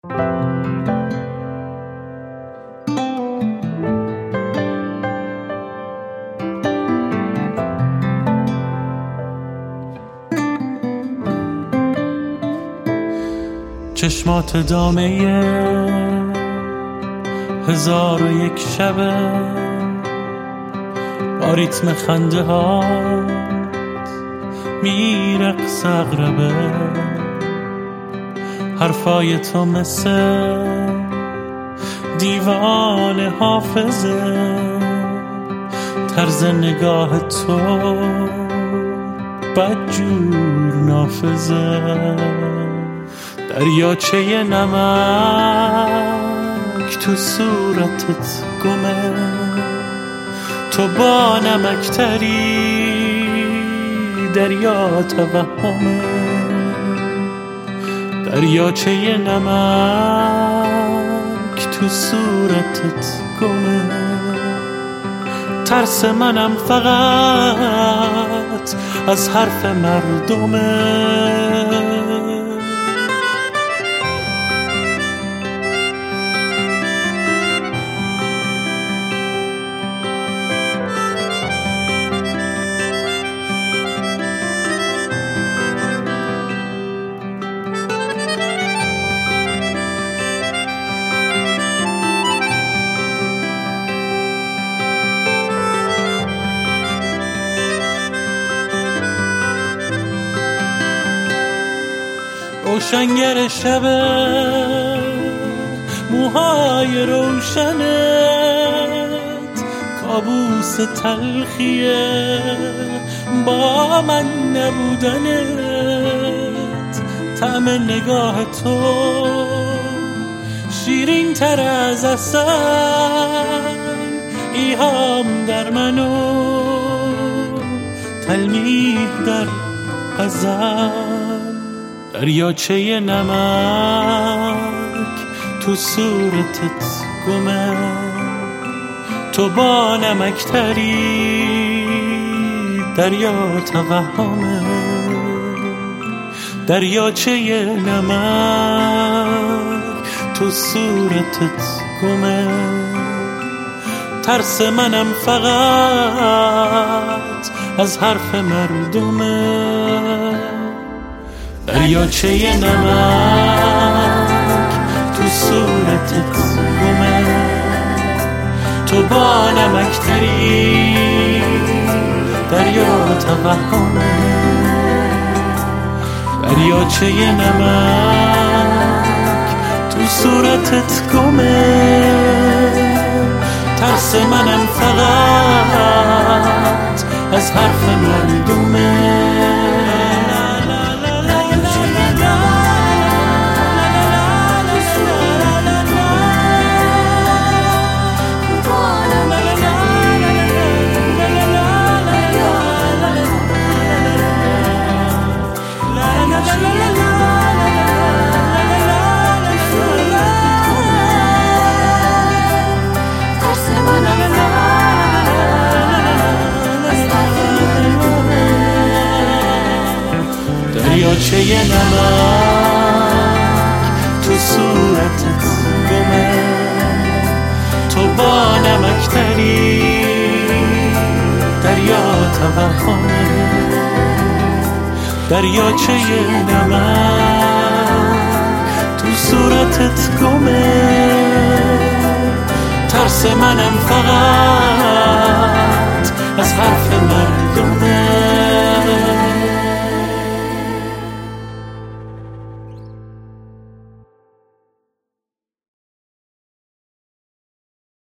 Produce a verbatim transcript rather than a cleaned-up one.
چشمات دامه هزار و یک شبه، با ریتم خنده هات میرقص اغربه. حرفای تو مثل دیوان حافظه، طرز نگاه تو بدجور نافذه. دریاچه نمک تو صورتت گمه، تو با نمکتری دریا توهمه. دریاچه نمک تو صورتت گمه، ترس منم فقط از حرف مردمه. روشنگر شبه، موهای روشنت کابوس تلخیه، با من نبودنت. طعم نگاه تو شیرین تر از عسل، ایهام در منو تلمیح در غزل. دریاچه نمک تو صورتت گمه، تو با نمکتری دریا توهمه. دریاچه نمک تو صورتت گمه، ترس منم فقط از حرف مردمه. دریاچه نمک تو صورتت گمه، تو با نمکتری دریا توهمه. دریاچه نمک تو صورتت گمه، ترس منم فقط از حرف مردمه. دریاچه نمک تو صورتت گمه، تو با نمکتری دریا توهمه. دریاچه نمک تو صورتت گمه، ترس منم فقط از حرف من